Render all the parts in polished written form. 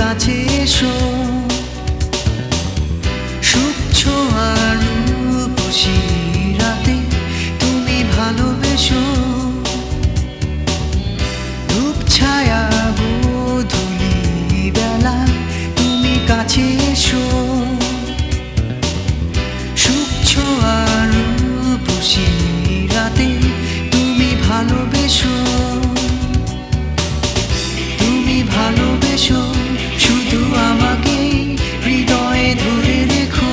কাছে এসো সুখ ছোঁয়ার রূপসী রাতে তুমি ভালোবেসো ধূপ ছায়া গোধূলি বেলা তুমি কাছে এসো সুখ ছোঁয়ার রূপসী রাতে তুমি ভালোবেসো ভালোবেসো শুধু আমাকে হৃদয়ে ধরে রেখো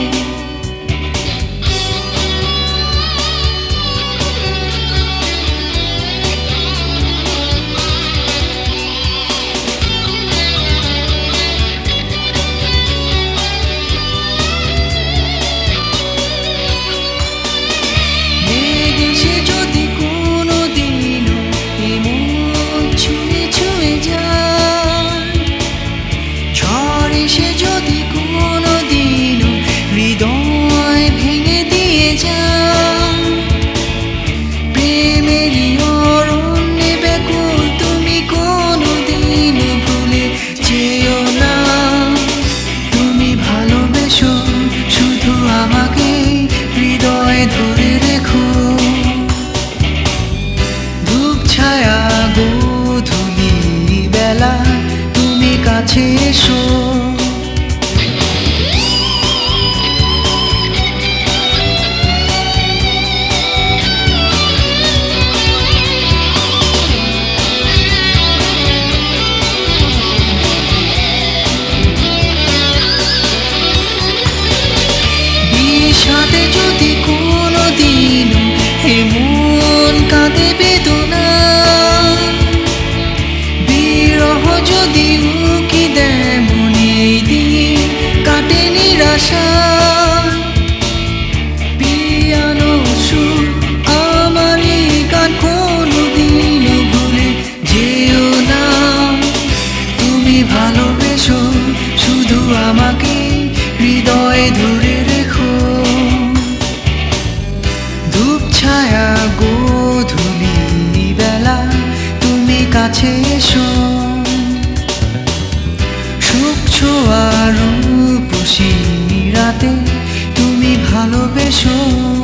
এসে যদি কোনো দিনও এমন ছুঁয়ে ছুঁয়ে যায় সে যদি কোনো দিনও হৃদয় ভেঙে দিয়ে যায় প্রেমেরই অরণ্যে ব্যাকুল তুমি কোনো দিনও ভুলে যেও না তুমি ভালোবেসো শুধু আমাকে হৃদয়ে ধরে রেখো ধূপ ছায়া গোধূলি বেলা তুমি কাছে এসো সাথে যদি কোনো দিন এমন কাঁদে বেদনা বিরহ যদি উকি দেয় মনে দিন কাটে নিরাশা পিয়ানো সুর আমারই গান কোনো দিন ভুলে যেও না তুমি ভালোবেসো শুধু আমাকে হৃদয়ে ধরে রেখো ধূপ ছায়া গোধূলি বেলা তুমি কাছে এসো সুখ ছোঁয়া রূপসী রাতে তুমি ভালোবেসো।